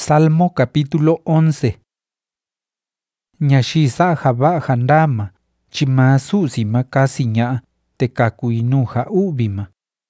Salmo capítulo 11. Ñaxi sa'a java'a jandama, chima su'sima kasi ña'a te kaku inu ja'uvima.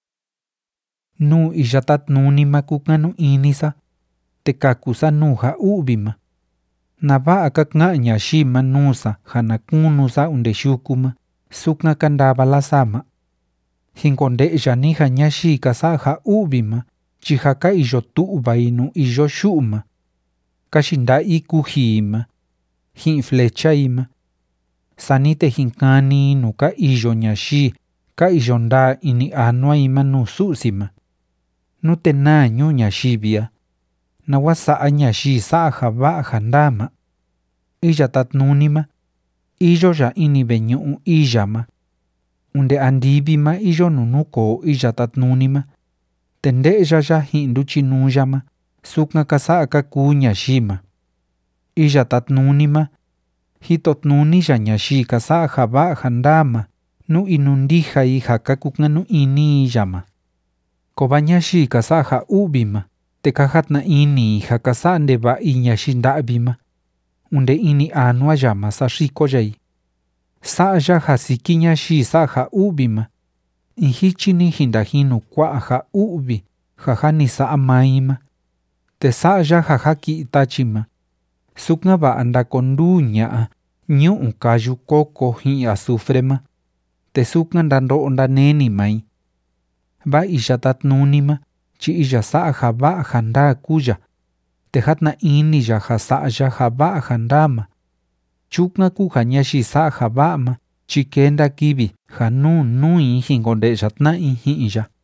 Nu iyatatnunima kukanu inisa, te kaku sa nu ja'uvima. Nava'a kakng'a ñaxima nusa janakunusa unde xukuma, sukng'a kandava lasama. Jinkonde'ya nija ñaxi kasa'a ja'uvima, chijaka iyo tu'va inu iyo xu'uma. Kaxinda'i kujima, jin flecha ima. Sanite jinkani inu ka iyo ñaxi, ka iyo nda ini anua ima nu su'sima. Nute nañu ñaxivia. Nawa sa'a ñaxi sa'a java'a jandama. Iyatatnunima, iyo ya ini veñu'u iyama. Unde andivima iyo nunuko iyatatnunima. Tende'ya ya jin nduchinuyama, sukng'a kasa'a kaku ñaxima. Iyatatnunima, hitotnuni ya ñaxi kasa'a java'a jandama, nu inundijai jaka kukng'anu ini iyama. Kova ñaxi kasa'a ja'uvima, te kajatna ini ja kasa'a ndeva'i ñaxi nda'vima. Unde ini anua yama sa xikoyai. Sa'a ya jasiki ñaxi sa'a ja'uvima. Injichini jindajinu kua'a ja'uvi, jaja ni sa'a maima. Te sa'a ya jajaki tachima. Sukng'a va'a ndakondu ña'a ñu'u kayu koko jin azufrema. Te sukng'a ndando'o ndaneni mai. Va iyatatnunima, chi iya sa'a java'a janda kuya. Te jatna ini ya ja sa'a ya java'a jandama. Chukng'a ku ja ñaxi sa'a java'ama, chi kenda kivi ja nu nui jinkonde'ya tna'i ji'in ya.